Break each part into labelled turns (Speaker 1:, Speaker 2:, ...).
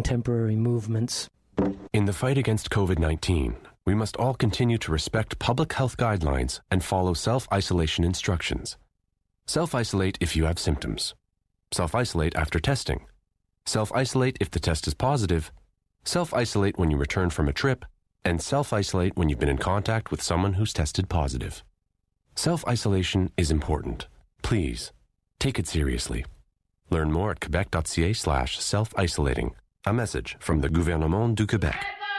Speaker 1: contemporary movements.
Speaker 2: In the fight against COVID-19, we must all continue to respect public health guidelines and follow self-isolation instructions. Self-isolate if you have symptoms. Self-isolate after testing. Self-isolate if the test is positive. Self-isolate when you return from a trip. And self-isolate when you've been in contact with someone who's tested positive. Self-isolation is important. Please, take it seriously. Learn more at quebec.ca/self-isolating. A message from the Gouvernement du Québec.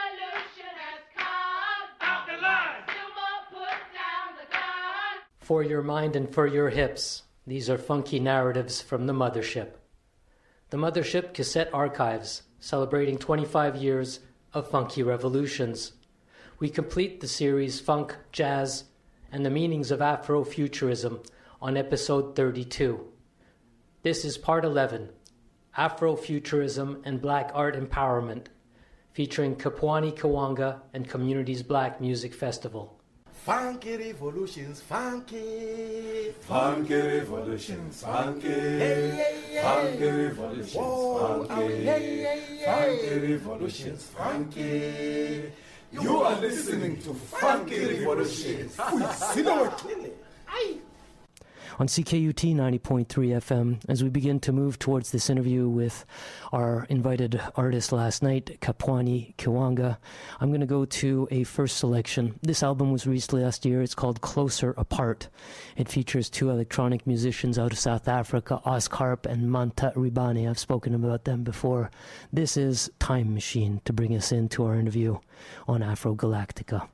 Speaker 1: For your mind and for your hips, these are funky narratives from the Mothership. The Mothership Cassette Archives, celebrating 25 years of funky revolutions. We complete the series Funk, Jazz, and the Meanings of Afrofuturism on episode 32. This is part 11, Afrofuturism and Black Art Empowerment, featuring Kapwani Kiwanga and Communities Black Music Festival.
Speaker 3: Funky revolutions, funky.
Speaker 4: Funky revolutions, funky.
Speaker 3: Hey, hey, hey.
Speaker 4: Funky revolutions,
Speaker 3: Whoa,
Speaker 4: funky.
Speaker 3: hey, hey, hey.
Speaker 4: Funky revolutions, funky. You are listening to Funky Revolutions.
Speaker 1: On CKUT 90.3 FM, as we begin to move towards this interview with our invited artist last night, Kapwani Kiwanga, I'm going to go to a first selection. This album was released last year. It's called Closer Apart. It features two electronic musicians out of South Africa, Oscarp and Manta Ribane. I've spoken about them before. This is Time Machine to bring us into our interview on Afro Galactica.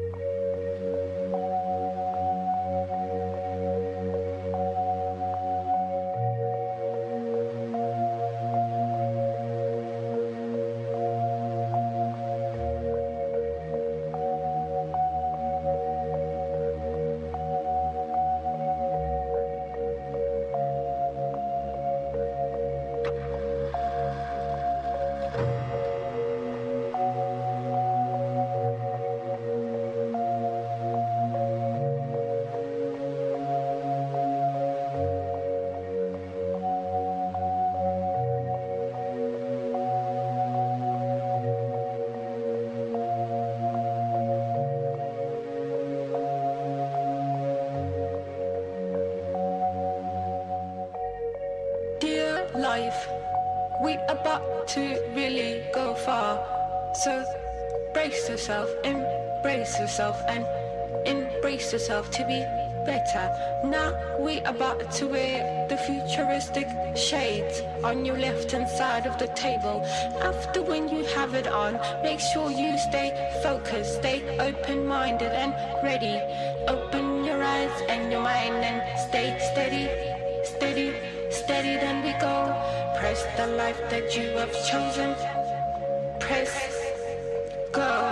Speaker 5: Life, we're about to really go far, so brace yourself, embrace yourself, and embrace yourself to be better. Now we're about to wear the futuristic shades on your left hand side of the table. After when you have it on, make sure you stay focused, stay open-minded and ready. Open your eyes and your mind and stay steady, steady, steady, then we go. Press the life that you have chosen. Press go.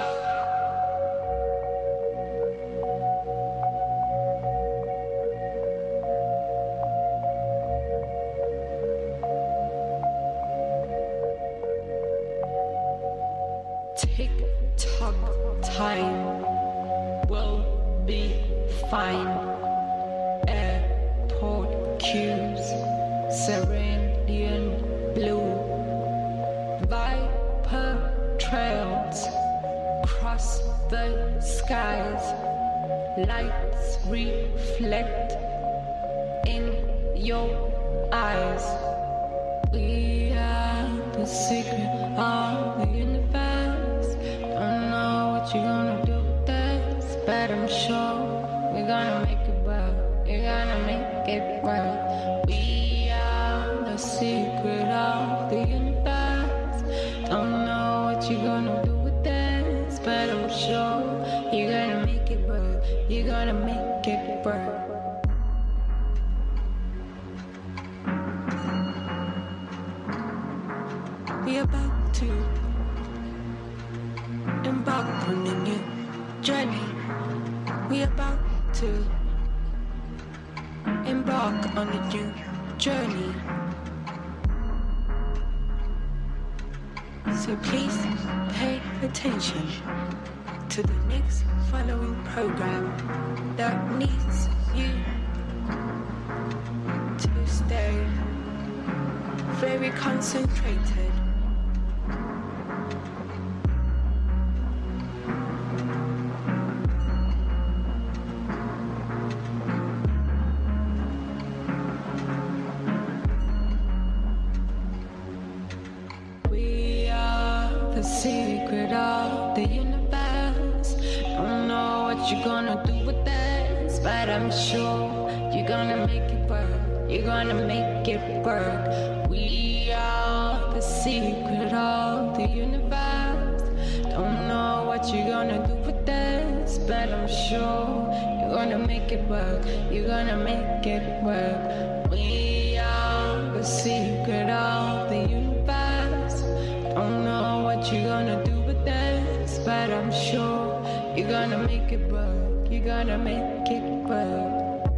Speaker 5: Tick-tock time will be fine. Airport queues, cerulean blue, viper trails cross the skies, lights reflect in your eyes. We are the secret of the universe. Don't know what you're gonna do with this, but I'm sure we're gonna make it well. You're gonna make it well. We are the secret of the universe. Don't know what you're gonna do with this, but I'm sure you're gonna make it well. You're gonna make it well. We're about to embark on a new journey. We're about to embark on a new journey. So please pay attention to the next following program that needs you to stay very concentrated the secret of the universe. Don't know what you're gonna do with this, but I'm sure you're gonna make it work. You're gonna make it work. We are the secret of the universe. Don't know what you're gonna do with this, but I'm sure you're gonna make it work. You're gonna make it work. We are the secret of the universe. Don't know what you're gonna do with this, but I'm sure you're gonna make it work. You're gonna make it work.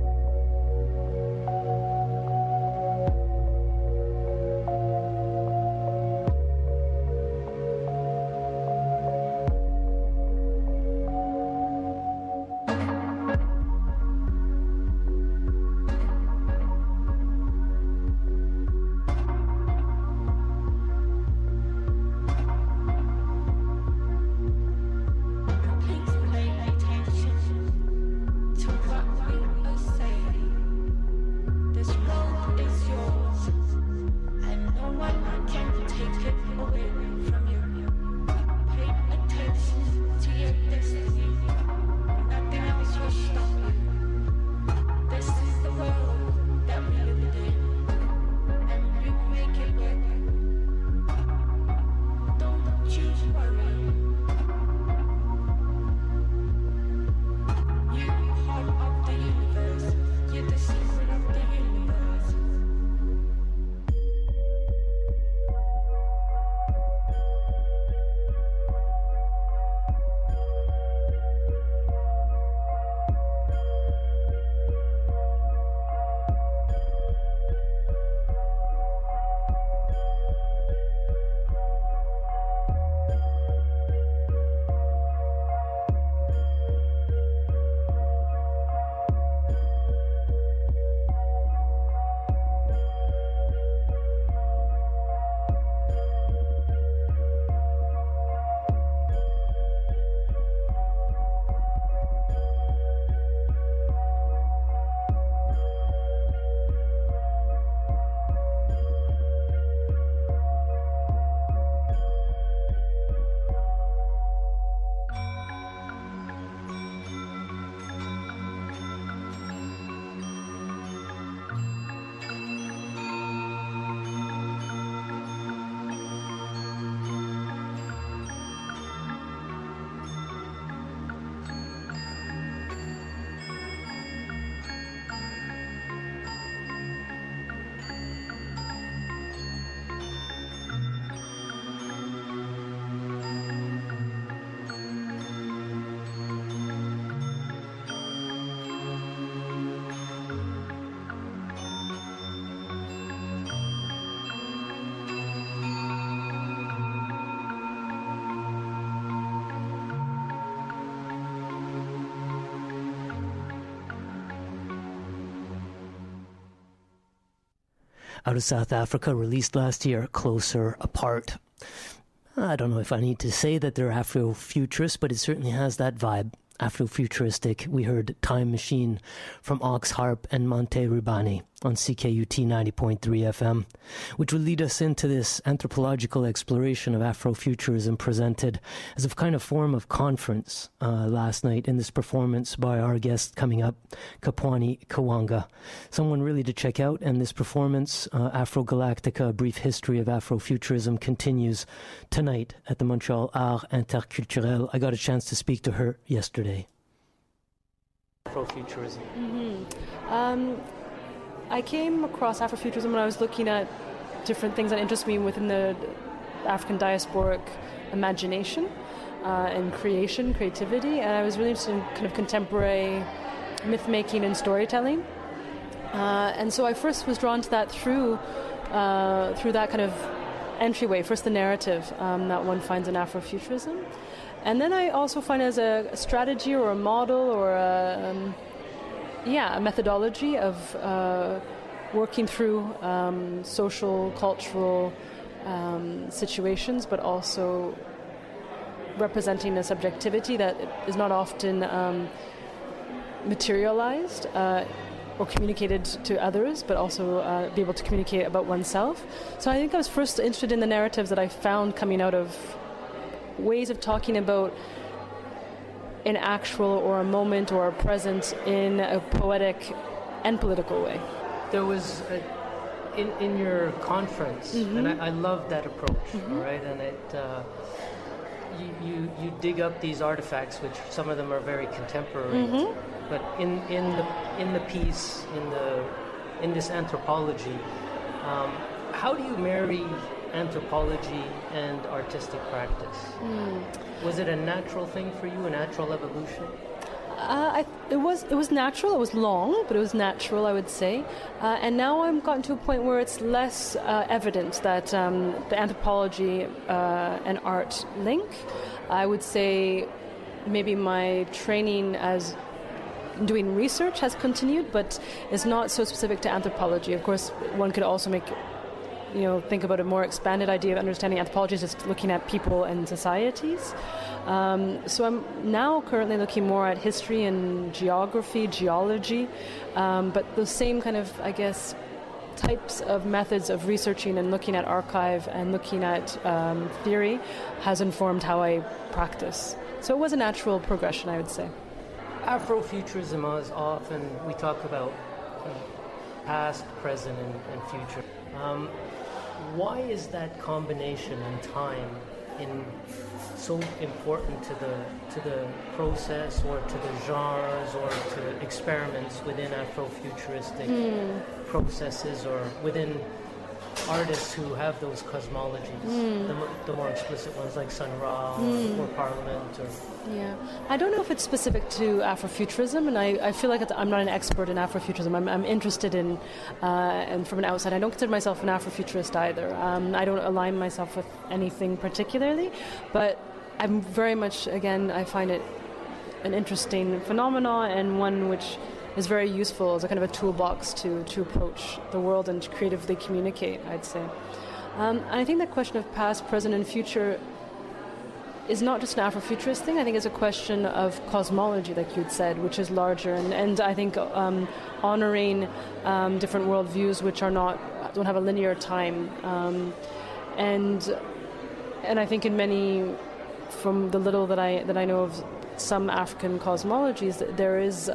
Speaker 1: Out of South Africa, released last year, Closer Apart. I don't know if I need to say that they're Afrofuturist, but it certainly has that vibe. Afrofuturistic. We heard Time Machine from Ox Harp and Monte Rubani on CKUT 90.3 FM, which will lead us into this anthropological exploration of Afrofuturism presented as a kind of form of conference last night in this performance by our guest coming up, Kapwani Kawanga. Someone really to check out, and this performance, Afro-Galactica, A Brief History of Afrofuturism, continues tonight at the Montreal Arts Interculturel. I got a chance to speak to her yesterday. Afrofuturism.
Speaker 6: I came across Afrofuturism when I was looking at different things that interest me within the African diasporic imagination and creativity, and I was really interested in kind of contemporary myth-making and storytelling. And so I first was drawn to that through that kind of entryway, first the narrative that one finds in Afrofuturism. And then I also find it as a strategy or a model or a methodology of working through social, cultural situations, but also representing a subjectivity that is not often materialized or communicated to others, but also be able to communicate about oneself. So I think I was first interested in the narratives that I found coming out of ways of talking about an actual or a moment or a present in a poetic and political way.
Speaker 1: There was in your conference, and I love that approach, all right? And it you dig up these artifacts, which some of them are very contemporary, but in the piece, in this anthropology, how do you marry anthropology and artistic practice? Was it a natural thing for you, a natural evolution?
Speaker 6: It was natural. It was long, but it was natural, I would say. And now I'm gotten to a point where it's less evident that the anthropology and art link. I would say maybe my training as doing research has continued, but it's not so specific to anthropology. Of course, one could also think about a more expanded idea of understanding anthropology is just looking at people and societies. So I'm now currently looking more at history and geography, geology, but the same kind of, I guess, types of methods of researching and looking at archive and looking at theory has informed how I practice. So it was a natural progression, I would say.
Speaker 1: Afrofuturism is often, we talk about past, present, and future. Why is that combination in time so important to the process or to the genres or to experiments within Afrofuturistic processes or within artists who have those cosmologies, the more explicit ones like Sun Ra or Parliament?
Speaker 6: Yeah, I don't know if it's specific to Afrofuturism, and I feel like I'm not an expert in Afrofuturism. I'm interested in, and from an outside, I don't consider myself an Afrofuturist either. I don't align myself with anything particularly, but I'm very much, again, I find it an interesting phenomenon and one which is very useful as a kind of a toolbox to approach the world and to creatively communicate, I'd say. And I think that question of past, present, and future is not just an Afrofuturist thing. I think it's a question of cosmology, like you'd said, which is larger. And I think honoring different worldviews which don't have a linear time. And I think in many, from the little that I know of some African cosmologies, there is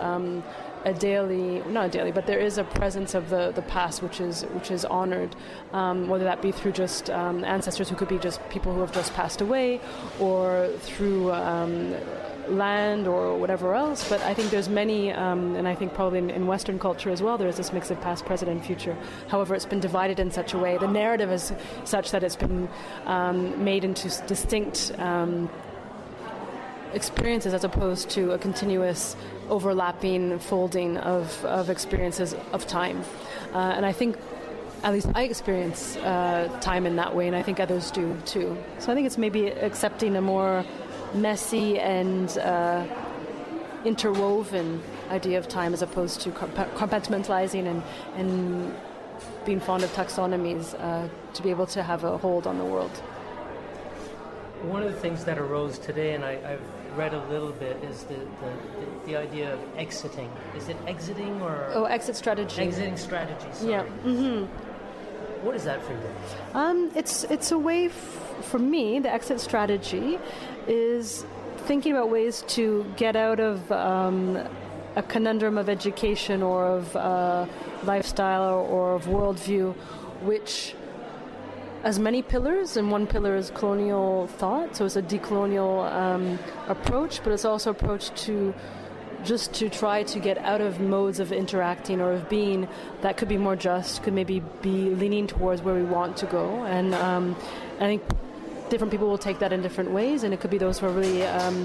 Speaker 6: there is a presence of the past which is honored, whether that be through just ancestors who could be just people who have just passed away, or through land or whatever else. But I think there's many, and I think probably in Western culture as well, there's this mix of past, present, and future. However, it's been divided in such a way. The narrative is such that it's been made into distinct experiences as opposed to a continuous overlapping folding of experiences of time. And I think, at least I experience time in that way, and I think others do too. So I think it's maybe accepting a more messy and interwoven idea of time as opposed to compartmentalizing and being fond of taxonomies to be able to have a hold on the world.
Speaker 1: One of the things that arose today, and I've read a little bit, is the idea of exiting. Is it exiting or...
Speaker 6: Oh, exit strategy.
Speaker 1: Exiting strategy, sorry.
Speaker 6: Yeah. Mm-hmm.
Speaker 1: What is that for you?
Speaker 6: It's a way, for me, the exit strategy is thinking about ways to get out of a conundrum of education or of lifestyle or of worldview, which has many pillars, and one pillar is colonial thought, so it's a decolonial approach, but it's also approach to try to get out of modes of interacting or of being that could be more just, could maybe be leaning towards where we want to go. And I think different people will take that in different ways, and it could be those who are really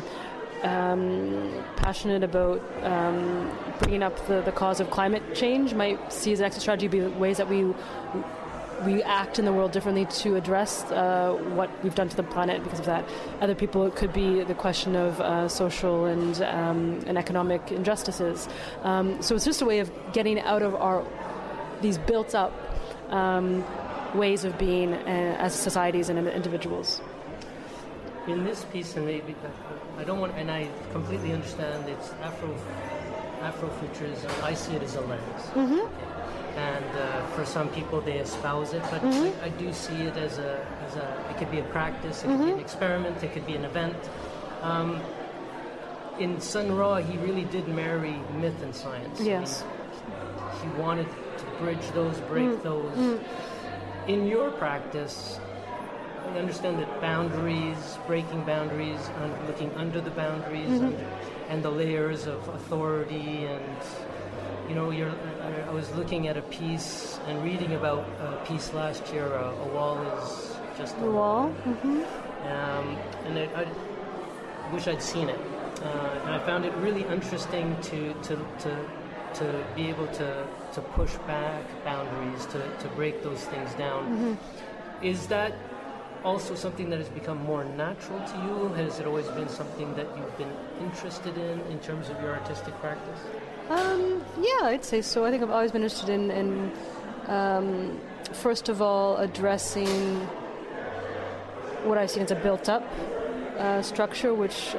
Speaker 6: passionate about bringing up the cause of climate change, might see as an exit strategy be ways that we act in the world differently to address what we've done to the planet because of that. Other people, it could be the question of social and economic injustices. So it's just a way of getting out of these built-up ways of being as societies and individuals.
Speaker 1: In this piece, and maybe I don't want, and I completely understand it's Afrofuturism. I see it as a lens.
Speaker 6: Mm-hmm.
Speaker 1: and for some people they espouse it, but I do see it as it could be a practice, it could be an experiment, it could be an event. In Sun Ra, he really did marry myth and science.
Speaker 6: Yes.
Speaker 1: He wanted to bridge those, break those. In your practice, I understand that boundaries, breaking boundaries, looking under the boundaries, and the layers of authority, and I was looking at a piece and reading about a piece last year. A wall is just a wall, and I wish I'd seen it, and I found it really interesting to be able to push back boundaries, to break those things down. Is that also something that has become more natural to you? Has it always been something that you've been interested in terms of your artistic practice?
Speaker 6: Yeah, I'd say so. I think I've always been interested in first of all, addressing what I've seen as a built-up structure, which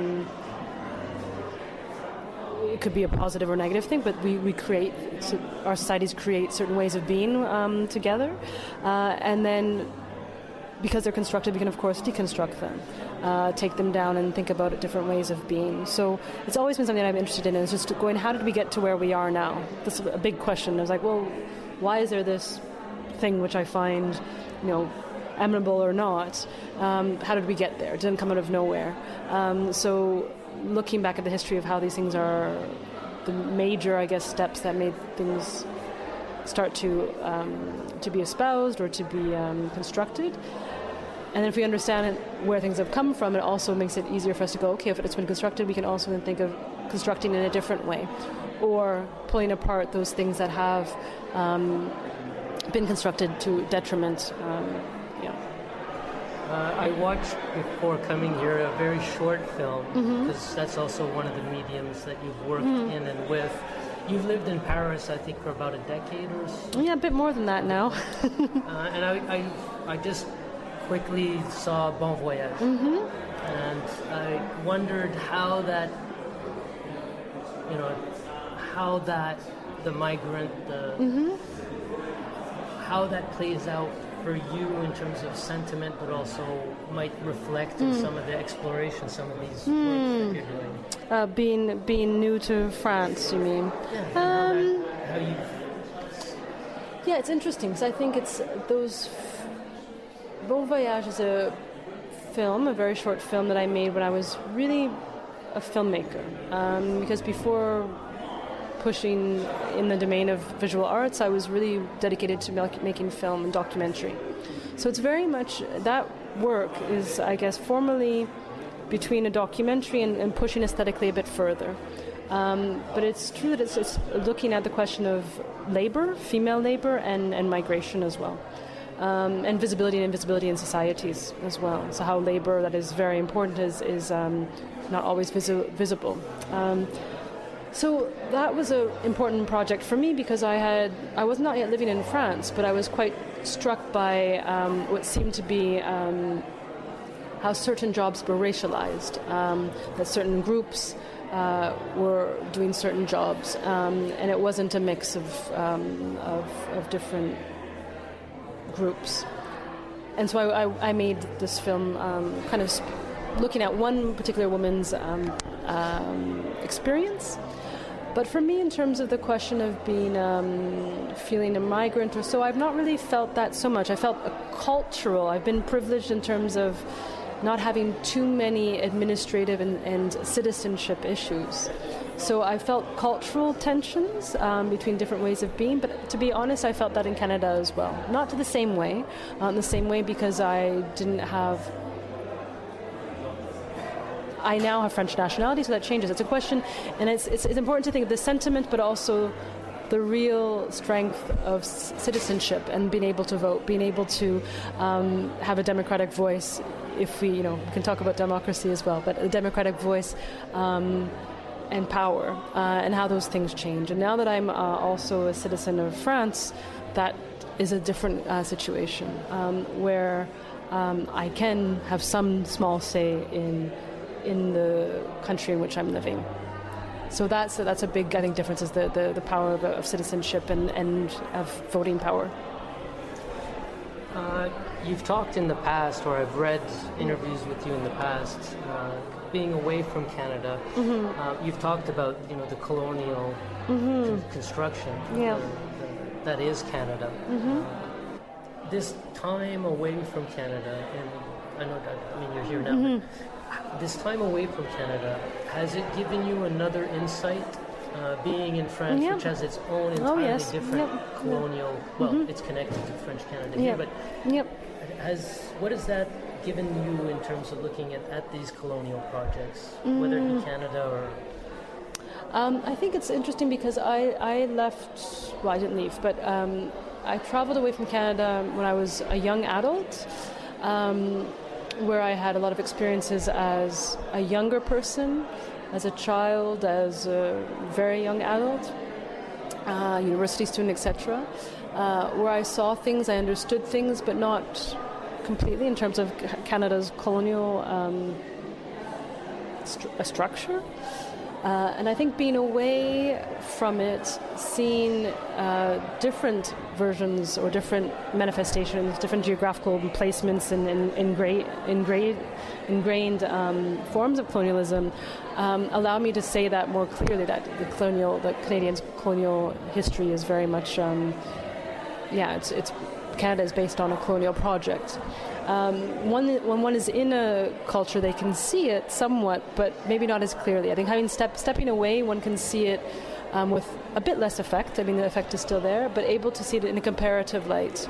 Speaker 6: it could be a positive or negative thing, but we create, our societies create certain ways of being together, and then because they're constructed, we can of course deconstruct them, take them down and think about different ways of being. So it's always been something that I'm interested in, is just going, how did we get to where we are now? This is a big question. I was like, well, why is there this thing which I find, amenable or not? How did we get there? It didn't come out of nowhere. So looking back at the history of how these things are, the major, I guess, steps that made things start to be espoused or to be constructed. And then if we understand where things have come from, it also makes it easier for us to go, okay, if it's been constructed, we can also then think of constructing in a different way, or pulling apart those things that have been constructed to detriment.
Speaker 1: I watched, before coming here, a very short film, because that's also one of the mediums that you've worked in and with. You've lived in Paris, I think, for about a decade or so.
Speaker 6: Yeah, a bit more than that now.
Speaker 1: And I just quickly saw Bon Voyage. And I wondered how that, the migrant, how that plays out for you in terms of sentiment, but also might reflect in some of the exploration, some of these works that you're doing.
Speaker 6: Being new to France, you mean?
Speaker 1: Yeah,
Speaker 6: yeah, it's interesting, because I think it's those... Bon Voyage is a film, a very short film that I made when I was really a filmmaker. Because before pushing in the domain of visual arts, I was really dedicated to making film and documentary. So it's very much, that work is, I guess, formally between a documentary and pushing aesthetically a bit further. But it's true that it's looking at the question of labor, female labor, and migration as well. And visibility and invisibility in societies as well. So how labor that is very important is not always visible. So that was an important project for me, because I was not yet living in France, but I was quite struck by what seemed to be how certain jobs were racialized, that certain groups were doing certain jobs, and it wasn't a mix of different groups. And so I made this film kind of looking at one particular woman's experience. But for me, in terms of the question of being feeling a migrant or so, I've not really felt that so much. I felt cultural. I've been privileged in terms of not having too many administrative and citizenship issues. So I felt cultural tensions between different ways of being, but to be honest, I felt that in Canada as well. Not to the same way, because I didn't have... I now have French nationality, so that changes. It's a question, and it's important to think of the sentiment, but also the real strength of citizenship and being able to vote, being able to have a democratic voice. If we can talk about democracy as well, but a democratic voice and power, and how those things change. And now that I'm also a citizen of France, that is a different situation, where I can have some small say in the country in which I'm living. So that's a big, I think, difference is the power of citizenship and of voting power.
Speaker 1: You've talked in the past, or I've read interviews with you in the past, being away from Canada. You've talked about, the colonial construction that is Canada. This time away from Canada, and I know that, you're here now, but this time away from Canada, has it given you another insight? Being in France, which has its own entirely different colonial, it's connected to French Canada here, but what has that given you in terms of looking at these colonial projects, whether it be Canada or...
Speaker 6: I think it's interesting because I left, well, I didn't leave, but I traveled away from Canada when I was a young adult, where I had a lot of experiences as a younger person, as a child, as a very young adult, university student, etc., where I saw things, I understood things, but not completely in terms of Canada's colonial structure. And I think being away from it, seeing different versions or different manifestations, different geographical placements and ingrained forms of colonialism, allowed me to say that more clearly, that the Canadian colonial history is very much, it's Canada is based on a colonial project. When one is in a culture, they can see it somewhat, but maybe not as clearly. I think stepping away, one can see it with a bit less effect. The effect is still there, but able to see it in a comparative light.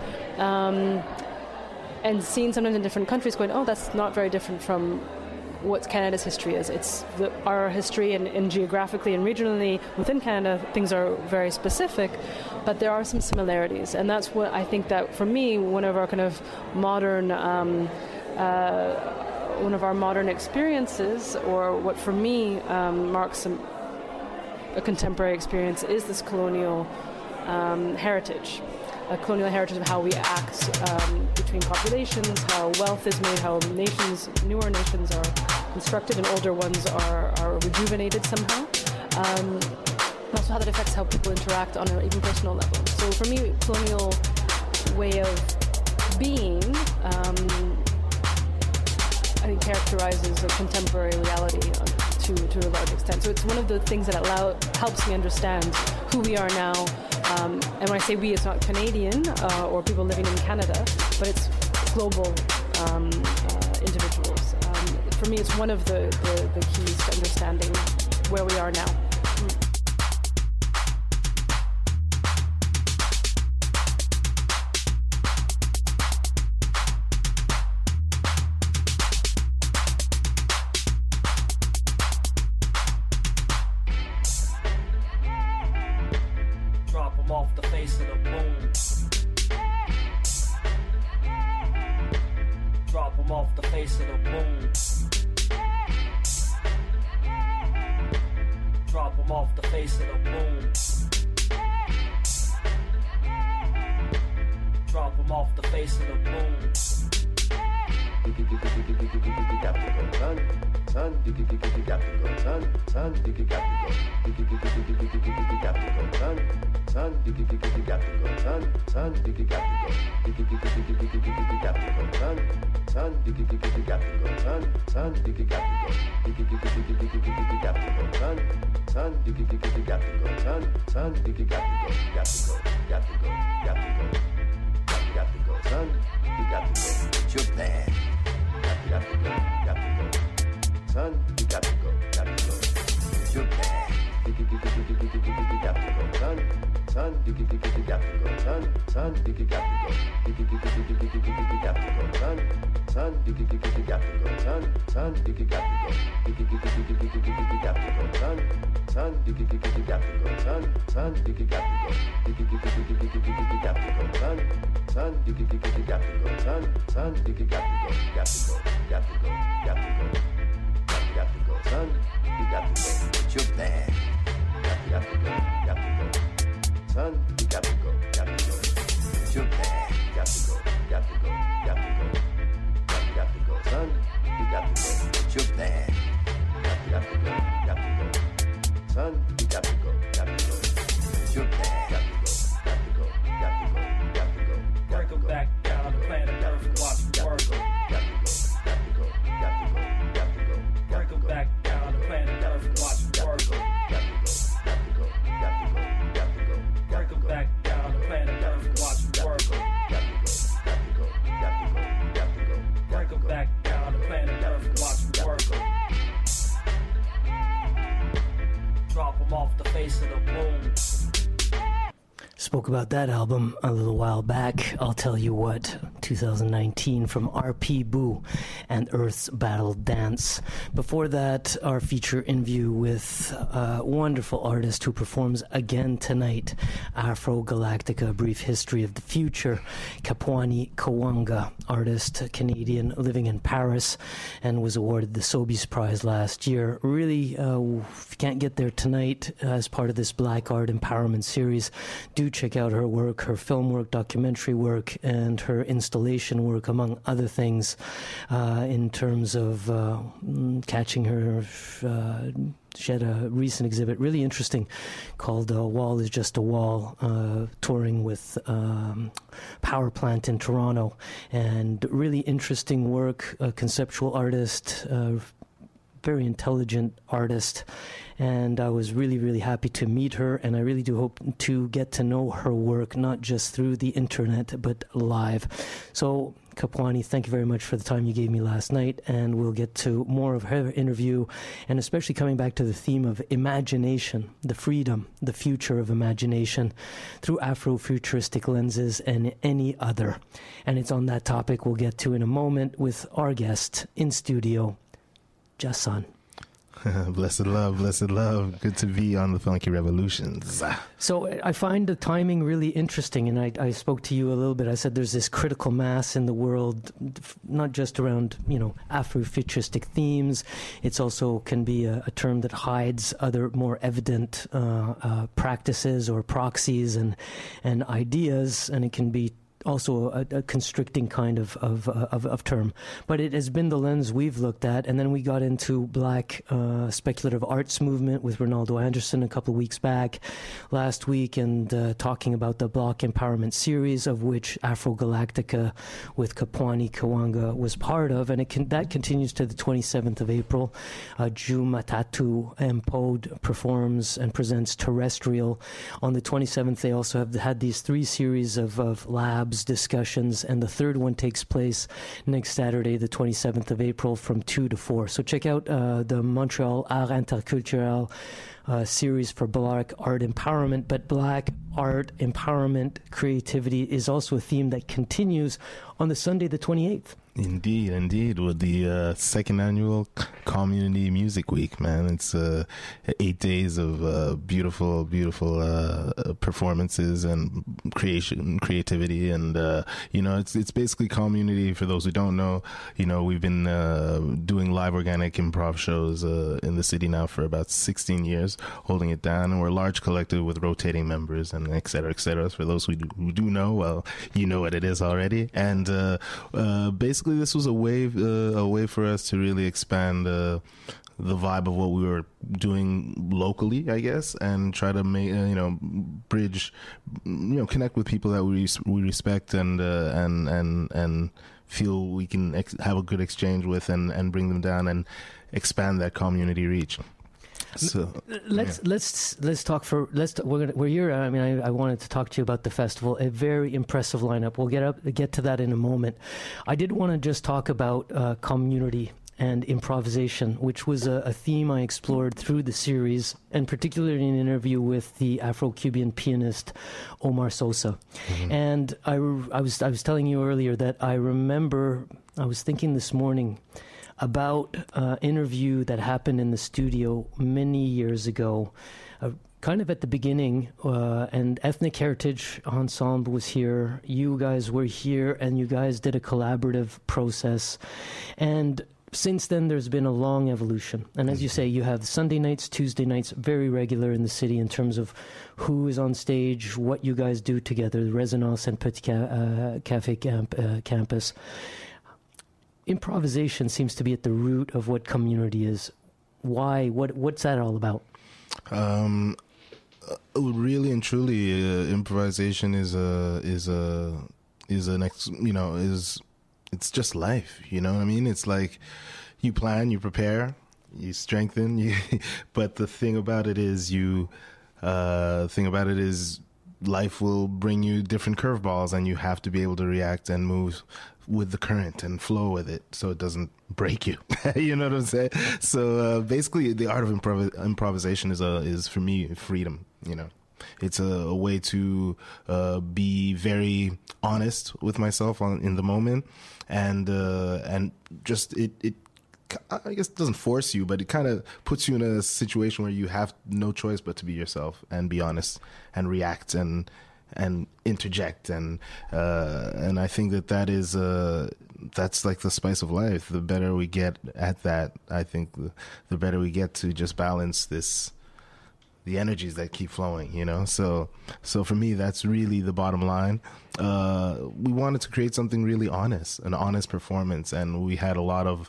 Speaker 6: And seeing sometimes in different countries going, that's not very different from what Canada's history is. It's our history, and geographically and regionally within Canada, things are very specific, but there are some similarities. And that's what I think that, for me, one of our kind of modern experiences, or what for me marks a contemporary experience, is this colonial heritage. A colonial heritage of how we act between populations, how wealth is made, how newer nations are constructed and older ones are rejuvenated somehow. Also how that affects how people interact on an even personal level. So for me, colonial way of being, I think, characterizes a contemporary reality to a large extent. So it's one of the things that helps me understand who we are now. And when I say we, it's not Canadian or people living in Canada, but it's global individuals. For me, it's one of the keys to understanding where we are now.
Speaker 3: Son,
Speaker 7: face of the moon.
Speaker 1: Spoke about that album a little while back. I'll tell you what, 2019 from R.P. Boo and Earth's Battle Dance. Before that, our feature interview with a wonderful artist who performs again tonight, Afro Galactica, A Brief History of the Future. Kapwani Kawanga, artist, Canadian, living in Paris, and was awarded the Sobeys Prize last year. Really, if you can't get there tonight as part of this Black Art Empowerment series, do check out her work, her film work, documentary work, and her installation work, among other things, in terms of catching her. She had a recent exhibit, really interesting, called Wall is Just a Wall, touring with Power Plant in Toronto. And really interesting work, a conceptual artist, very intelligent artist, and I was really, really happy to meet her, and I really do hope to get to know her work, not just through the internet, but live. So, Kapwani, thank you very much for the time you gave me last night, and we'll get to more of her interview, and especially coming back to the theme of imagination, the freedom, the future of imagination, through Afrofuturistic lenses and any other. And it's on that topic we'll get to in a moment with our guest in studio, Jason.
Speaker 8: Blessed love, blessed love. Good to be on the Funky Revolutions.
Speaker 1: So I find the timing really interesting, and I spoke to you a little bit. I said there's this critical mass in the world, not just around, Afrofuturistic themes. It's also can be a term that hides other more evident practices or proxies and ideas, and it can be also a constricting kind of term. But it has been the lens we've looked at. And then we got into Black speculative arts movement with Ronaldo Anderson a couple of weeks back last week, and talking about the Black Empowerment series, of which Afro Galactica with Kapwani Kawanga was part of. And that continues to the 27th of April. Jumatatu Mpode performs and presents Terrestrial. On the 27th, they also have had these 3 series of labs, discussions, and the third one takes place next Saturday, the 27th of April, from 2 to 4. So check out the Montreal Art Interculturel series for Black Art Empowerment. But Black Art Empowerment creativity is also a theme that continues on the Sunday, the 28th.
Speaker 8: Indeed, with the second annual Community Music Week, man. It's 8 days of beautiful performances and creativity, and it's basically community. For those who don't know, we've been doing live organic improv shows in the city now for about 16 years, holding it down, and we're a large collective with rotating members and et cetera, et cetera. For those who do know, well, you know what it is already, and basically this was a way for us to really expand the vibe of what we were doing locally, I guess, and try to make bridge, connect with people that we respect and feel we can have a good exchange with, and bring them down and expand that community reach. So
Speaker 1: let's talk we're here. I mean, I wanted to talk to you about the festival. A very impressive lineup. We'll get to that in a moment. I did want to just talk about community and improvisation, which was a theme I explored through the series, and particularly in an interview with the Afro-Cuban pianist Omar Sosa. Mm-hmm. And I was telling you earlier that I was thinking this morning about an interview that happened in the studio many years ago, kind of at the beginning, and Ethnic Heritage Ensemble was here, you guys were here, and you guys did a collaborative process. And since then, there's been a long evolution. And as you say, you have Sunday nights, Tuesday nights, very regular in the city in terms of who is on stage, what you guys do together, the Resonance and Petit Café Campus. Improvisation seems to be at the root of what community is. Why? What's that all about?
Speaker 8: Really and truly, improvisation is it's just life. You know what I mean? It's like you plan, you prepare, you strengthen. But the thing about it is life will bring you different curveballs, and you have to be able to react and move with the current and flow with it so it doesn't break you. You know what I'm saying? So basically, the art of improvisation is for me freedom. You know, it's a way to be very honest with myself in the moment, and just it I guess it doesn't force you, but it kind of puts you in a situation where you have no choice but to be yourself and be honest and react and interject, and I think that's like the spice of life. The better we get at that, I think the better we get to just balance the energies that keep flowing, you know. So for me, that's really the bottom line. We wanted to create something really honest, an honest performance, and we had a lot of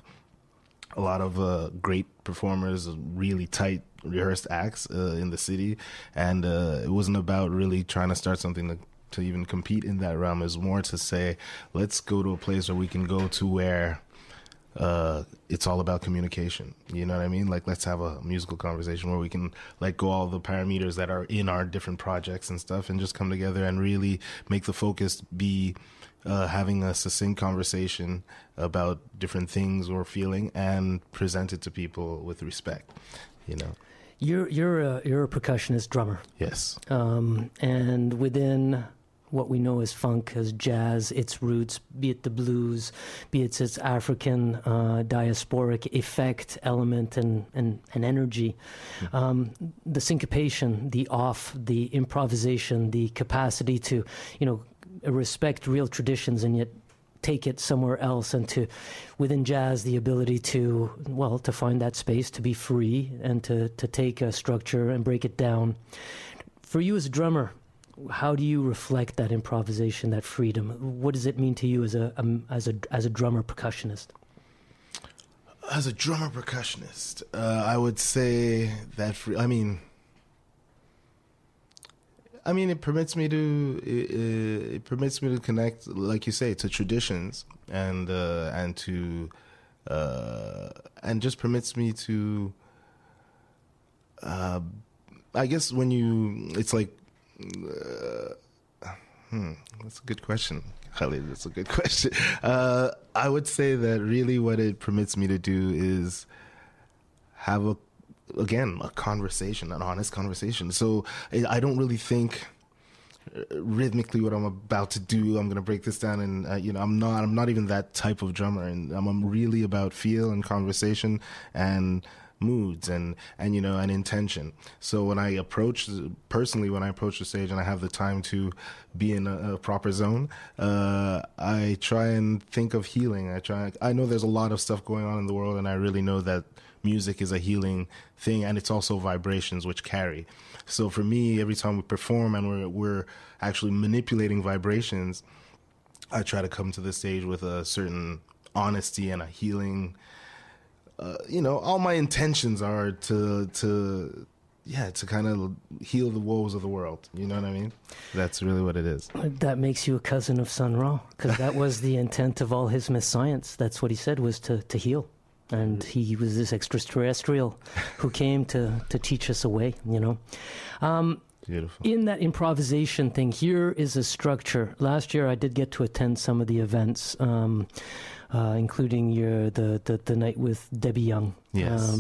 Speaker 8: great performers, really tight rehearsed acts in the city, and it wasn't about really trying to start something to even compete in that realm. It was more to say, let's go to a place where we can go to where it's all about communication. You know what I mean? Like, let's have a musical conversation where we can let go all the parameters that are in our different projects and stuff, and just come together and really make the focus be having a succinct conversation about different things we're feeling and present it to people with respect, you know.
Speaker 1: You're a percussionist drummer.
Speaker 8: Yes.
Speaker 1: And within what we know as funk, as jazz, its roots, be it the blues, be it its African diasporic effect, element, and energy, the syncopation, the off, the improvisation, the capacity to, you know, respect real traditions and yet take it somewhere else, and to, within jazz, the ability to find that space, to be free, and to take a structure and break it down. For you as a drummer, how do you reflect that improvisation, that freedom? What does it mean to you as a drummer percussionist?
Speaker 8: As a drummer percussionist, I would say that it permits me to connect, like you say, to traditions, and just permits me to, I guess it's like, that's a good question, Khalid. That's a good question. I would say that really what it permits me to do is have a conversation, an honest conversation. So I don't really think rhythmically what I'm about to do. I'm going to break this down, and I'm not even that type of drummer, and I'm really about feel and conversation and moods and intention. So when I approach the stage and I have the time to be in a proper zone, I try and think of healing. I know there's a lot of stuff going on in the world, and I really know that music is a healing thing, and it's also vibrations which carry. So for me, every time we perform and we're actually manipulating vibrations, I try to come to the stage with a certain honesty and a healing. All my intentions are to kind of heal the woes of the world. You know what I mean? That's really what it is.
Speaker 1: That makes you a cousin of Sun Ra, because that was the intent of all his myth science. That's what he said, was to heal. And he was this extraterrestrial who came to teach us a way, you know.
Speaker 8: Beautiful.
Speaker 1: In that improvisation thing, here is a structure. Last year I did get to attend some of the events, including the night with Debbie Young.
Speaker 8: Yes.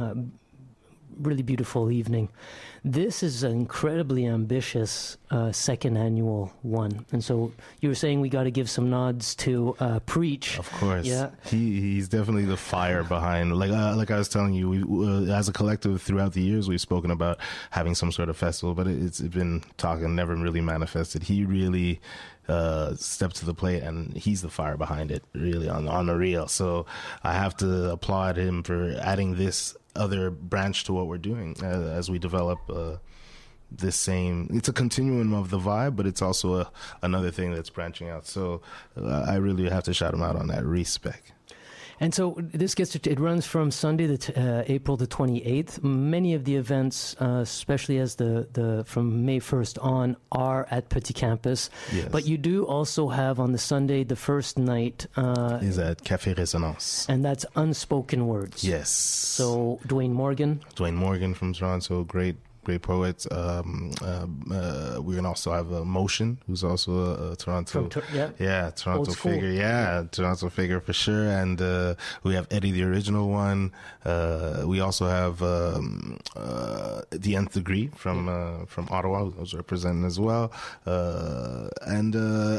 Speaker 1: Really beautiful evening. This is an incredibly ambitious second annual one, and so you were saying we got to give some nods to Preach.
Speaker 8: Of course,
Speaker 1: yeah.
Speaker 8: He's definitely the fire behind. Like I was telling you, we as a collective throughout the years we've spoken about having some sort of festival, but it's been talking, never really manifested. He really stepped to the plate, and he's the fire behind it, really on the real. So I have to applaud him for adding this other branch to what we're doing as we develop this same. It's a continuum of the vibe, but it's also another thing that's branching out. So I really have to shout him out on that. Respect.
Speaker 1: And so this it runs from Sunday, April the 28th. Many of the events, especially as from May 1st on, are at Petit Campus.
Speaker 8: Yes.
Speaker 1: But you do also have on the Sunday, the first night
Speaker 8: is at Café Résonance,
Speaker 1: and that's Unspoken Words.
Speaker 8: Yes.
Speaker 1: So Dwayne Morgan
Speaker 8: from Toronto, great great poets. We're gonna also have Motion, who's also a Toronto, Toronto figure, Toronto figure for sure. And we have Eddie, the original one. We also have the Nth Degree from Ottawa, who's representing as well. And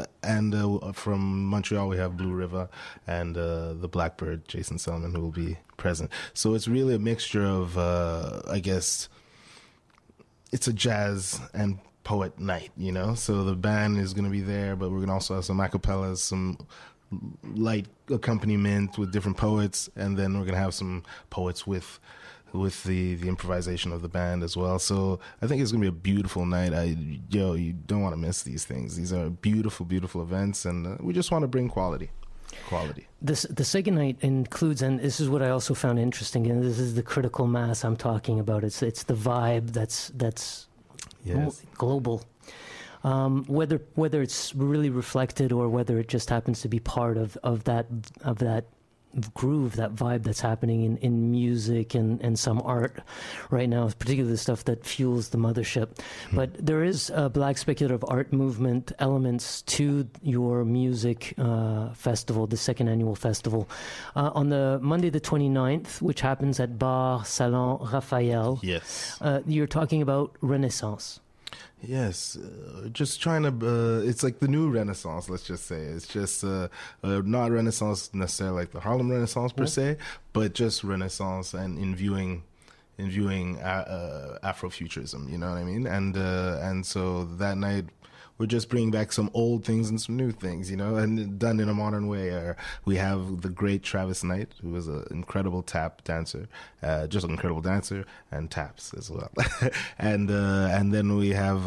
Speaker 8: from Montreal, we have Blue River and the Blackbird, Jason Selman, who will be present. So it's really a mixture of, I guess, it's a jazz and poet night, you know? So the band is going to be there, but we're going to also have some acapellas, some light accompaniment with different poets, and then we're going to have some poets with the improvisation of the band as well. So I think it's going to be a beautiful night. You don't want to miss these things. These are beautiful, beautiful events, and we just want to bring quality.
Speaker 1: The second night includes, and this is what I also found interesting, and this is the critical mass I'm talking about. It's the vibe that's global. Whether it's really reflected or whether it just happens to be part of that groove, that vibe that's happening in music and some art right now, particularly the stuff that fuels the mothership. But there is a Black Speculative Art Movement elements to your music festival, the second annual festival. On the Monday the 29th, which happens at Bar Salon Raphael, you're talking about Renaissance.
Speaker 8: Yes, just trying to, it's like the new Renaissance, let's just say. It's just not Renaissance necessarily like the Harlem Renaissance per se, but just Renaissance and in viewing Afrofuturism, you know what I mean? And so that night, we're just bringing back some old things and some new things, you know, and done in a modern way. We have the great Travis Knight, who is an incredible tap dancer, just an incredible dancer, and taps as well. And then we have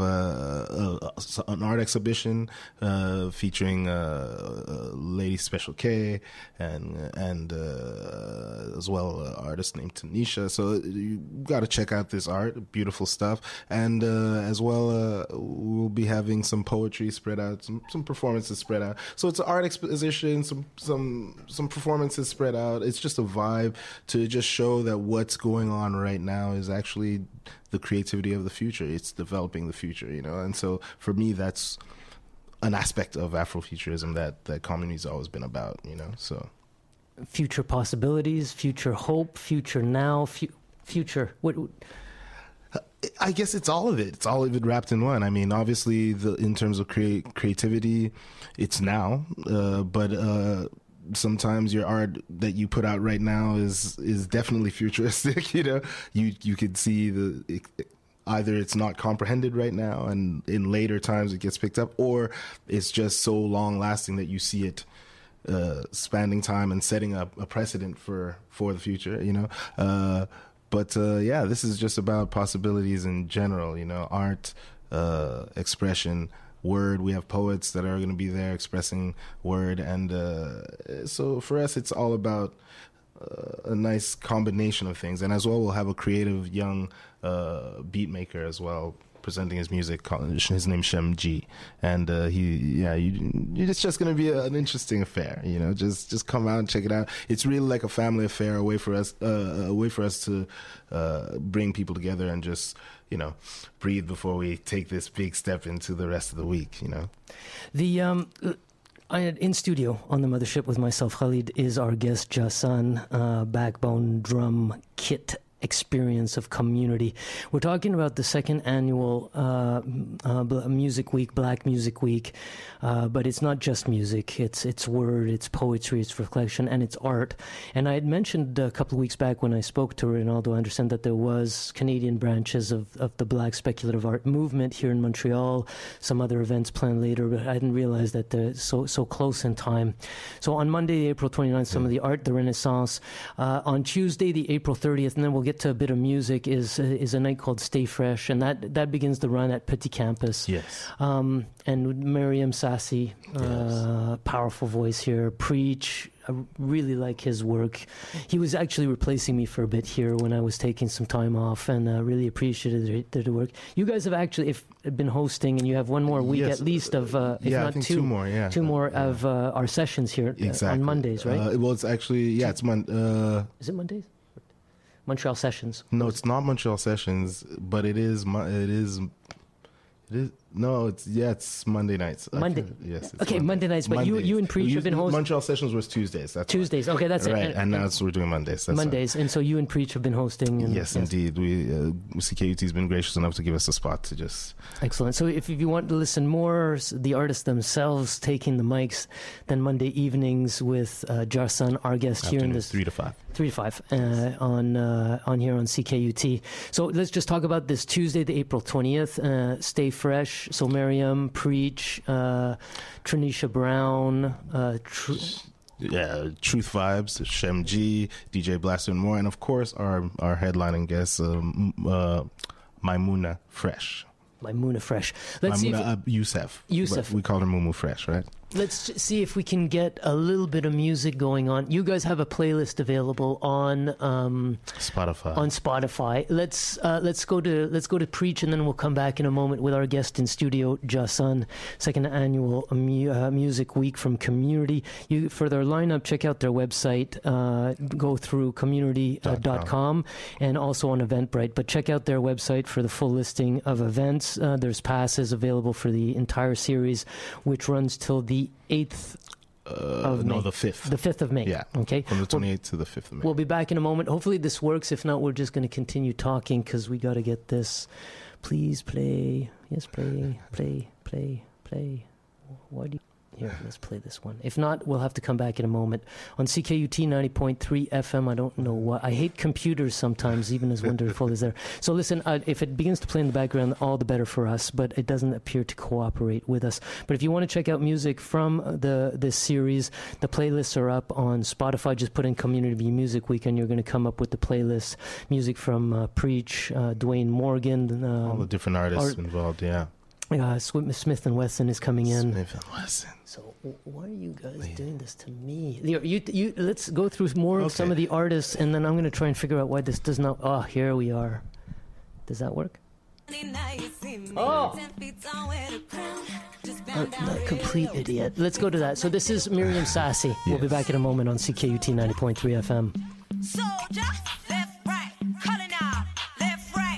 Speaker 8: an art exhibition featuring Lady Special K and as well an artist named Tanisha. So you got to check out this art, beautiful stuff. And as well, we'll be having some poetry spread out, some performances spread out. So it's an art exposition, some performances spread out. It's just a vibe to just show that what's going on right now is actually the creativity of the future. It's developing the future, you know. And so for me, that's an aspect of Afrofuturism that community's always been about, you know. So
Speaker 1: future possibilities, future hope, future now, future what?
Speaker 8: I guess it's all of it. It's all of it wrapped in one. I mean, obviously, in terms of creativity, it's now. But sometimes your art that you put out right now is definitely futuristic. You know, you could see either it's not comprehended right now, and in later times it gets picked up, or it's just so long lasting that you see it spanning time and setting up a precedent for the future. You know. But this is just about possibilities in general, you know, art, expression, word. We have poets that are going to be there expressing word. And so for us, it's all about a nice combination of things. And as well, we'll have a creative young beat maker as well, presenting his music. His name's Shem G, and it's just going to be an interesting affair. You know, just come out and check it out. It's really like a family affair, a way for us to bring people together and just, you know, breathe before we take this big step into the rest of the week. You know, in studio on the Mothership with myself, Khalid, is our guest Jason, backbone drum kit experience of community. We're talking about the second annual Music Week, Black Music Week, but it's not just music. It's word, it's poetry, it's reflection, and it's art. And I had mentioned a couple of weeks back when I spoke to Ronaldo, I understand that there was Canadian branches of the Black Speculative Art Movement here in Montreal, some other events planned later, but I didn't realize that they're so close in time. So on Monday, April 29th, some of the art, the Renaissance. On Tuesday, the April 30th, and then we'll get to a bit of music, is a night called Stay Fresh, and that begins the run at Petit Campus. Yes.
Speaker 1: And Miriam Sassi, powerful voice here, preach. I really like his work. He was actually replacing me for a bit here when I was taking some time off, and really appreciated the work. You guys have actually been hosting, and you have one more week at least of, if not
Speaker 8: I think
Speaker 1: two more of our sessions here on Mondays, right?
Speaker 8: Well, it's actually, it's Monday.
Speaker 1: Is it Mondays? Montreal Sessions.
Speaker 8: No, it's not Montreal Sessions, but it is. No, it's Monday nights.
Speaker 1: Monday.
Speaker 8: Yes.
Speaker 1: Okay, Monday nights. But you and Preach have been hosting.
Speaker 8: Montreal Sessions was Tuesdays. That's
Speaker 1: Tuesdays.
Speaker 8: Right.
Speaker 1: Okay, that's
Speaker 8: right.
Speaker 1: it.
Speaker 8: And now we're doing Mondays. That's
Speaker 1: Mondays, and so you and Preach have been hosting. And,
Speaker 8: yes, indeed. We CKUT has been gracious enough to give us a spot to just.
Speaker 1: Excellent. So if you want to listen more, the artists themselves taking the mics, then Monday evenings with Jarsan, our guest here in this
Speaker 8: 3 to 5.
Speaker 1: 3 to 5 on here on CKUT. So let's just talk about this Tuesday, the April 20th. Stay fresh. So Miriam, Preach, Tranisha Brown,
Speaker 8: Truth Vibes, Shem G, DJ Blaster and more, and of course our headlining guest, Maimuna Fresh.
Speaker 1: Maimuna Fresh. Let's
Speaker 8: Maimuna
Speaker 1: Youssef.
Speaker 8: We call her Mumu Fresh, right?
Speaker 1: Let's see if we can get a little bit of music going on. You guys have a playlist available on
Speaker 8: Spotify.
Speaker 1: On Spotify. Let's go to Preach, and then we'll come back in a moment with our guest in studio, Jason. Second annual music week from Community. For their lineup, check out their website. Go through community.com and also on Eventbrite. But check out their website for the full listing of events. There's passes available for the entire series, which runs till the 8th of May.
Speaker 8: No, the 5th.
Speaker 1: The 5th of May.
Speaker 8: Yeah.
Speaker 1: Okay.
Speaker 8: From the 28th to the 5th of May.
Speaker 1: We'll be back in a moment. Hopefully this works. If not, we're just going to continue talking because we got to get this. Please play. Yes, play. Why do you... Here, let's play this one. If not, we'll have to come back in a moment. On CKUT 90.3 FM, I don't know what. I hate computers sometimes, even as wonderful as they're. So listen, if it begins to play in the background, all the better for us, but it doesn't appear to cooperate with us. But if you want to check out music from this series, the playlists are up on Spotify. Just put in Community Music Week, and you're going to come up with the playlist. Music from Preach, Dwayne Morgan.
Speaker 8: All the different artists involved, yeah.
Speaker 1: Smith and Wesson is coming in.
Speaker 8: Smith and Wesson.
Speaker 1: So why are you guys doing this to me? You let's go through more of some of the artists, and then I'm going to try and figure out why this does not. Oh, here we are. Does that work? Oh! Not complete idiot. Let's go to that. So this is Miriam Sassy. Yes. We'll be back in a moment on CKUT 90.3 FM.
Speaker 7: Soldier, left, right, calling out, left, right,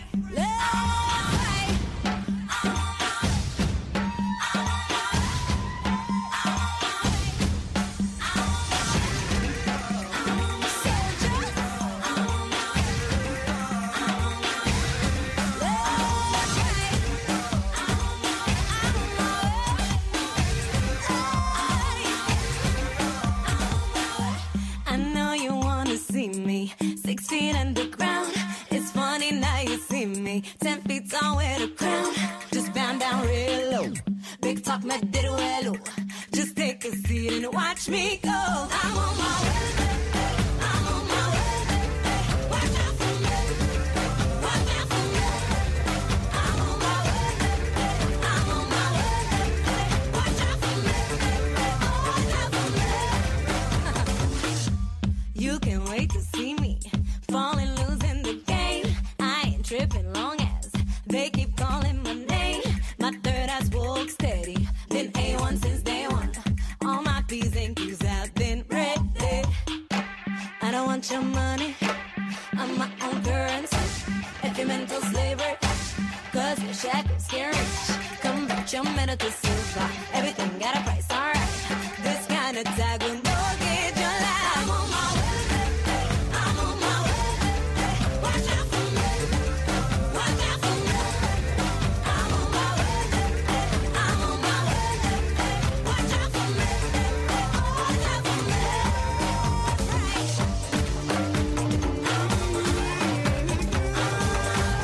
Speaker 7: I know you wanna see me 6 feet underground. It's funny now you see me 10 feet tall with a crown. Just bound down real low. Big talk, my did well. Just take a seat and watch me go. I'm on my way. I'm on my way. Watch out for me. Watch out for me. I'm on my way. I'm on my way. Watch out for me. Watch out for me. You can wait to see me falling loose in the game. I ain't tripping long as they keep calling my name. My third eye's woke steady, been A1 since day one. All my P's and Q's have been ready. I don't want your money, I'm my own currency. If you're mental slavery, cause your shackles scare rich. Convert your metal to silver, everything got a price, alright. This kind of tag will mortgage your life. I'm on my way. I'm on my way. Watch out for me. Watch out for me. I'm on my way. I'm on my way. Watch out for me. Watch out for me.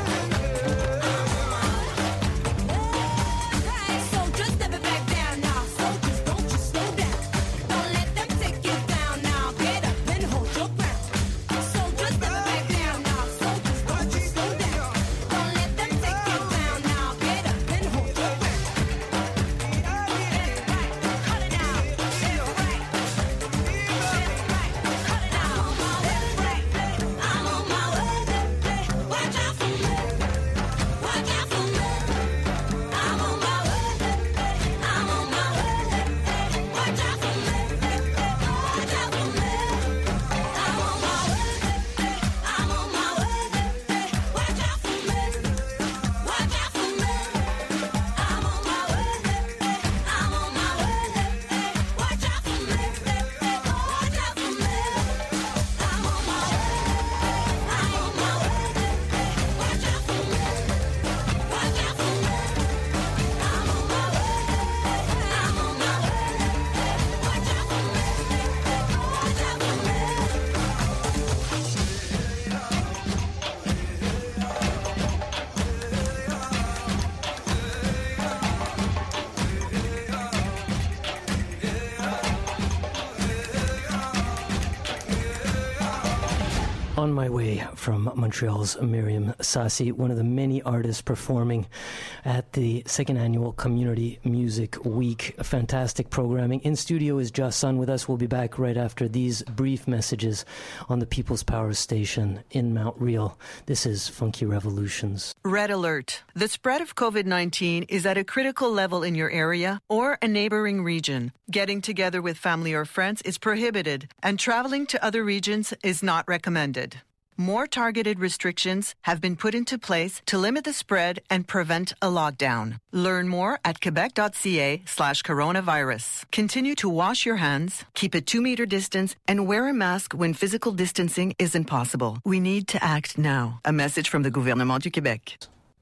Speaker 7: So just step it back down now.
Speaker 1: on my way from Montreal's Miriam Sassi, one of the many artists performing at the second annual Community Music Week. Fantastic programming. In studio is Jason with us. We'll be back right after these brief messages on the People's Power Station in Mount Real. This is Funky Revolutions.
Speaker 9: Red alert. The spread of COVID-19 is at a critical level in your area or a neighboring region. Getting together with family or friends is prohibited, and traveling to other regions is not recommended. More targeted restrictions have been put into place to limit the spread and prevent a lockdown. Learn more at quebec.ca/coronavirus. Continue to wash your hands, keep a 2-meter distance, and wear a mask when physical distancing isn't possible. We need to act now. A message from the Gouvernement du Québec.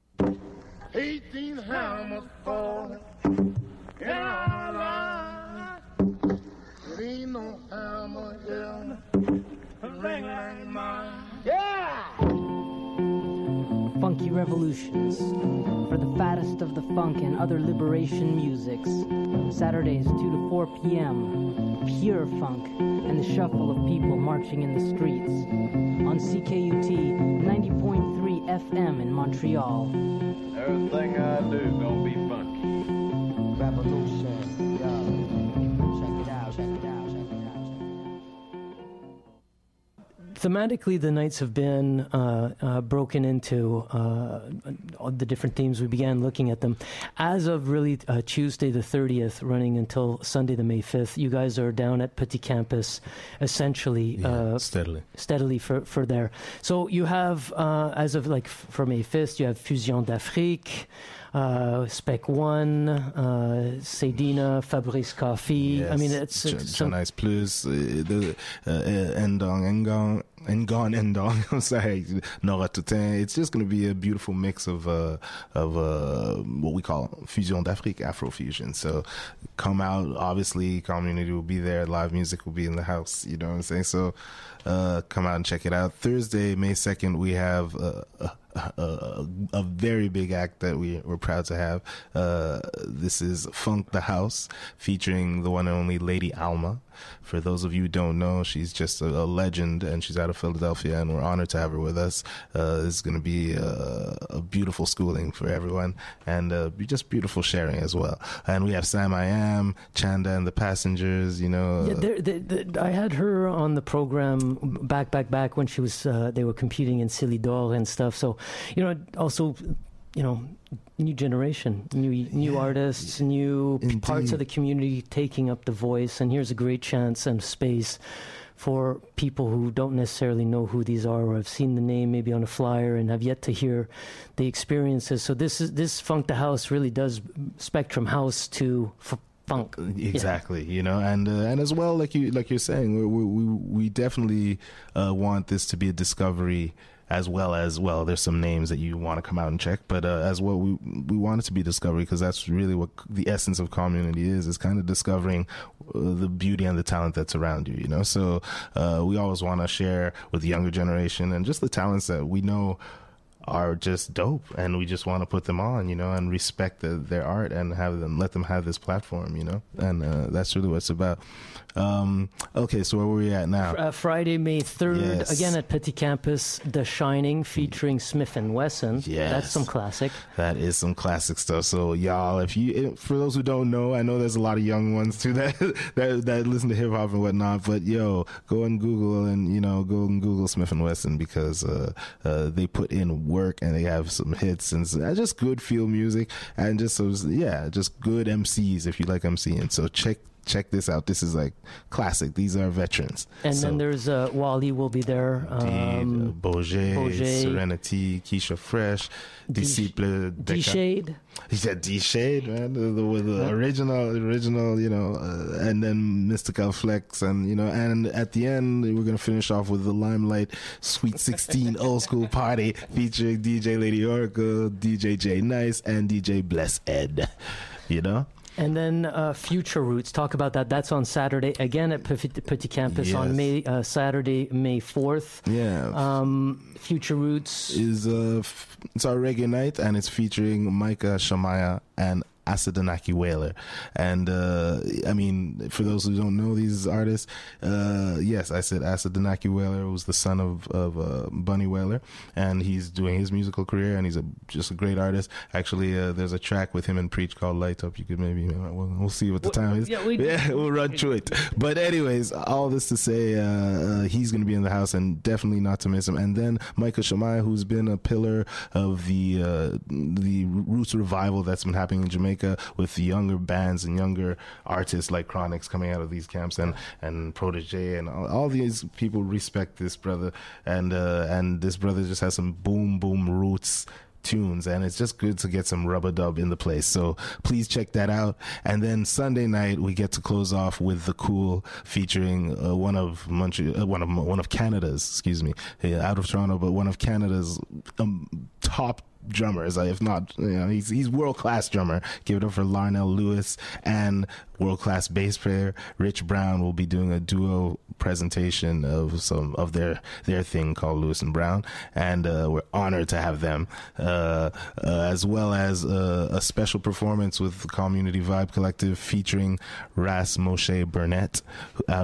Speaker 3: 18 hammers falling in our line. It ain't no hammer here ring like mine. Yeah!
Speaker 10: Funky Revolutions, for the fattest of the funk and other liberation musics. Saturdays 2 to 4 p.m. Pure funk and the shuffle of people marching in the streets. On CKUT 90.3 FM in Montreal.
Speaker 11: Everything I do gonna be funky.
Speaker 10: Revolution, yo. Check it out, check it out.
Speaker 1: Thematically, the nights have been broken into all the different themes. We began looking at them. As of really Tuesday the 30th, running until Sunday the May 5th, you guys are down at Petit Campus, essentially. Steadily for there. So you have, as of like for May 5th, you have Fusion d'Afrique, Spec One, Sedina, Fabrice Coffee.
Speaker 8: Yes.
Speaker 1: I mean, it's some
Speaker 8: nice plus the Endong. I'm sorry, Nora Toutain. It's just going to be a beautiful mix of what we call Fusion d'Afrique, Afrofusion. So come out. Obviously, community will be there. Live music will be in the house. You know what I'm saying? So come out and check it out. Thursday, May 2nd, we have a very big act that we're proud to have. This is Funk the House, featuring the one and only Lady Alma. For those of you who don't know, she's just a legend, and she's out of Philadelphia, and we're honored to have her with us. It's going to be a beautiful schooling for everyone, and just beautiful sharing as well. And we have Sam I Am, Chanda and the Passengers, you know.
Speaker 1: Yeah, I had her on the program back when she was, they were competing in Silly D'Or and stuff. So, you know, also, you know, new generation, new artists, new parts of the community taking up the voice. And here's a great chance and space for people who don't necessarily know who these are or have seen the name maybe on a flyer and have yet to hear the experiences. So this Funk the House really does spectrum house to funk.
Speaker 8: Exactly, you know, and as well, like you're saying, we definitely want this to be a discovery. As well, there's some names that you want to come out and check, but as well, we want it to be discovery, because that's really what the essence of community is kind of discovering the beauty and the talent that's around you, you know. So we always want to share with the younger generation and just the talents that we know are just dope, and we just want to put them on, you know, and respect their art and let them have this platform, you know, and that's really what it's about. Okay, so where were we at now?
Speaker 1: Friday, May 3rd, yes. Again at Petit Campus, The Shining, featuring Smith & Wesson.
Speaker 8: Yes.
Speaker 1: That's some classic.
Speaker 8: That is some classic stuff. So, y'all, for those who don't know, I know there's a lot of young ones, too, that listen to hip-hop and whatnot, but, yo, go and Google Smith & Wesson, because they put in work, and they have some hits, and just good feel music, and just good MCs, if you like MCing. So, check this out. This is like classic. These are veterans.
Speaker 1: And then there's Wally will be there.
Speaker 8: Bourget, Serenity, Keisha Fresh, Disciple,
Speaker 1: D-Shade.
Speaker 8: He said D-Shade, man. The original, you know, and then Mystical Flex, and, you know, and at the end, we're going to finish off with the Limelight Sweet 16 Old School Party featuring DJ Lady Oracle, DJ J Nice, and DJ Bless Ed, you know?
Speaker 1: And then Future Roots, talk about that. That's on Saturday, again at Petit Campus, yes. On Saturday, May 4th.
Speaker 8: Yeah.
Speaker 1: Future Roots
Speaker 8: is it's our reggae night, and it's featuring Micah, Shamaya, and Asadanaki Whaler. And I mean, for those who don't know these artists, yes, I said Asadanaki Whaler was the son of Bunny Whaler, and he's doing his musical career, and he's just a great artist. Actually, there's a track with him and Preach called Light Up. You could maybe, we'll see what the time is.
Speaker 1: Yeah,
Speaker 8: we'll run through it. But anyways, all this to say, he's going to be in the house, and definitely not to miss him. And then Michael Shamai, who's been a pillar of the roots revival that's been happening in Jamaica, with the younger bands and younger artists like Chronix coming out of these camps, and Protege, and all these people respect this brother, and this brother just has some boom roots tunes, and it's just good to get some rub-a-dub in the place. So please check that out. And then Sunday night we get to close off with The Cool, featuring one of Canada's, out of Toronto, but one of Canada's top drummers, if not, he's world-class drummer. Give it up for Larnell Lewis, and world-class bass player Rich Brown will be doing a duo presentation of some of their thing called Lewis and Brown, and we're honored to have them, as well as a special performance with the Community Vibe Collective featuring Ras Moshe Burnett out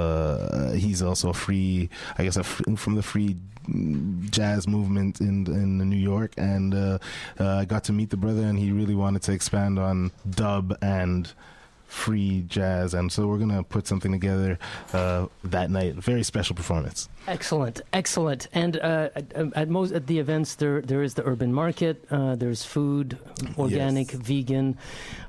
Speaker 8: of he's also from the free jazz movement in New York, and I got to meet the brother, and he really wanted to expand on dub and free jazz, and so we're gonna put something together that night. Very special performance.
Speaker 1: Excellent. And at the events, there is the urban market. There's food, organic, yes, vegan.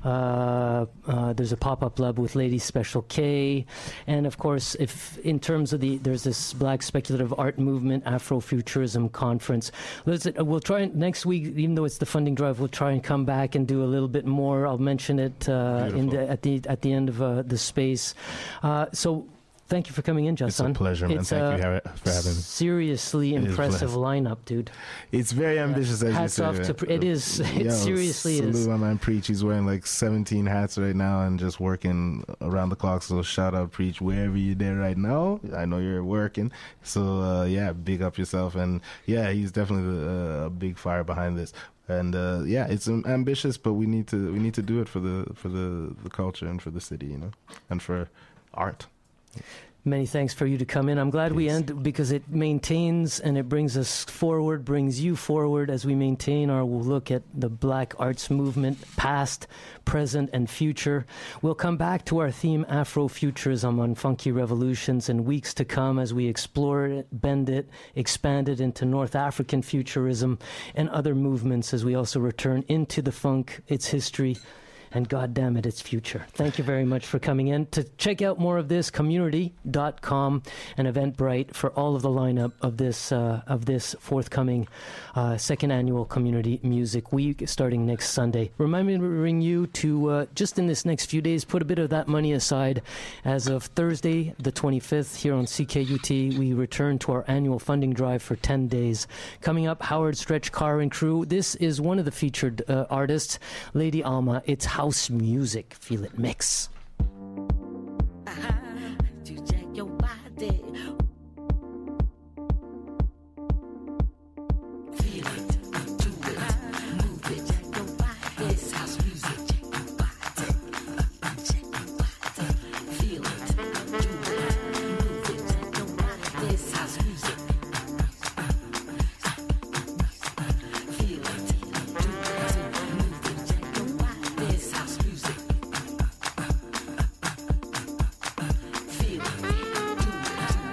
Speaker 1: There's a pop-up lab with Lady Special K, and of course, if in terms of there's this Black Speculative Art Movement Afrofuturism Conference. We'll try next week, even though it's the funding drive. We'll try and come back and do a little bit more. I'll mention it at the end of the space. So. Thank you for coming in, Justin.
Speaker 8: It's a pleasure, man. Thank you for having me.
Speaker 1: Seriously impressive lineup, dude.
Speaker 8: It's very ambitious, as
Speaker 1: hats
Speaker 8: you say.
Speaker 1: Hats off to it is. It seriously is.
Speaker 8: Salute my man Preach. He's wearing like 17 hats right now and just working around the clock. So shout out Preach wherever you're there right now. I know you're working. So big up yourself. And yeah, he's definitely a big fire behind this. And it's ambitious, but we need to do it for the culture and for the city, and for art.
Speaker 1: Many thanks for you to come in. I'm glad we end because it maintains and it brings us forward, brings you forward as we maintain our look at the Black arts movement, past, present, and future. We'll come back to our theme Afrofuturism on Funky Revolutions in weeks to come as we explore it, bend it, expand it into North African futurism and other movements as we also return into the funk, its history, and goddamn it, its future. Thank you very much for coming in. To check out more of this, community.com and Eventbrite for all of the lineup of this forthcoming second annual Community Music Week starting next Sunday. Remind me to ring you to, just in this next few days, put a bit of that money aside. As of Thursday, the 25th, here on CKUT, we return to our annual funding drive for 10 days. Coming up, Howard Stretch Carr and crew. This is one of the featured artists, Lady Alma. It's house music. Feel it mix.
Speaker 12: To check your body. Feel it, do it, move it, check your body. It's house music, check your body. Check your body. Feel it, do it, move it, check your body. It's house music. Feel it, do it, move it, check your body. It's house music. Feel it, do it.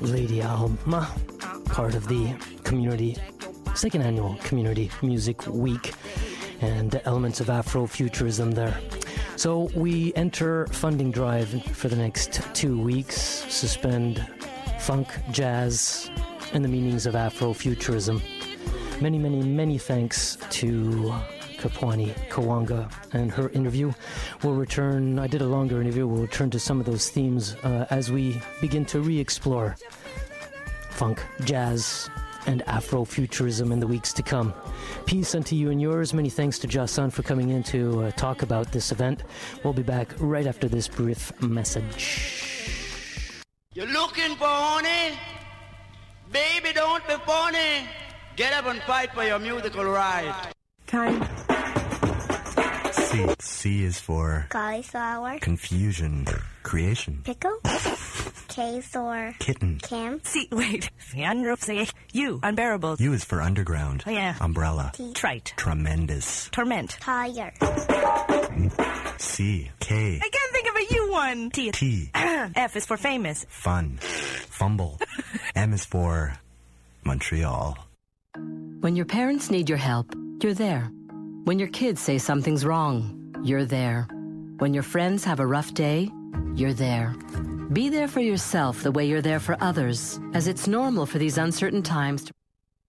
Speaker 1: Lady Alma, part of the second annual Community Music Week, and elements of Afrofuturism there. So we enter funding drive for the next 2 weeks, suspend funk, jazz, and the meanings of Afrofuturism. Many, many, many thanks to Kapwani Kawanga and her interview. We'll return, I did a longer interview, we'll return to some of those themes as we begin to re-explore funk, jazz, and Afrofuturism in the weeks to come. Peace unto you and yours. Many thanks to Jason for coming in to talk about this event. We'll be back right after this brief message.
Speaker 13: You're looking for honey? Baby, don't be funny. Get up and fight for your musical right.
Speaker 14: Time. C. C is for
Speaker 15: cauliflower,
Speaker 14: confusion, creation,
Speaker 15: pickle, K for
Speaker 14: kitten,
Speaker 15: cam.
Speaker 16: C. Wait. C. U. Unbearable.
Speaker 14: U is for underground,
Speaker 16: Oh, yeah.
Speaker 14: umbrella,
Speaker 15: T.
Speaker 16: Trite.
Speaker 14: tremendous,
Speaker 16: Torment.
Speaker 15: Tire.
Speaker 14: C. K.
Speaker 16: I can't think of a U one. T.
Speaker 14: T.
Speaker 16: F is for famous.
Speaker 14: Fun, fumble. M is for Montreal.
Speaker 17: When your parents need your help, you're there. When your kids say something's wrong, you're there. When your friends have a rough day, you're there. Be there for yourself the way you're there for others, as it's normal for these uncertain times to...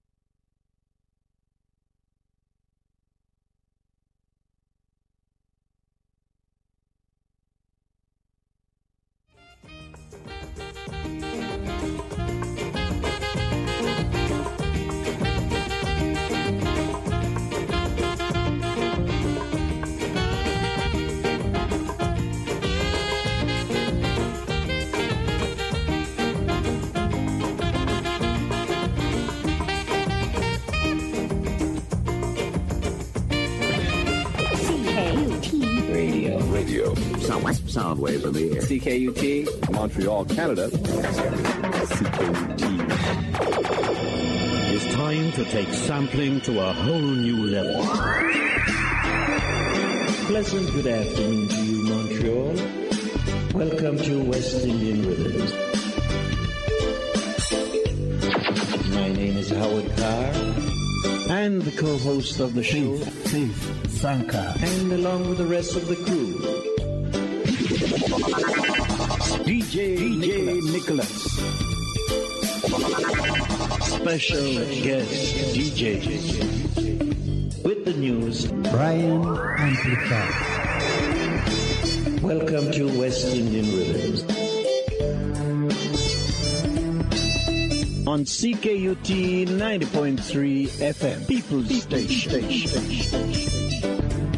Speaker 18: Radio. Sound waves of the air. CKUT, Montreal, Canada. CKUT.
Speaker 19: It's time to take sampling to a whole new level. Pleasant good afternoon to you, Montreal. Welcome to West Indian Rhythms. My name is Howard Carr, and the co-host of the show, Faith Sanka, and along with the rest of the crew, DJ Nicholas. Special guest DJ. With the news, Brian Amplified. Welcome to West Indian Rhythms. On CKUT 90.3 FM, People's Station.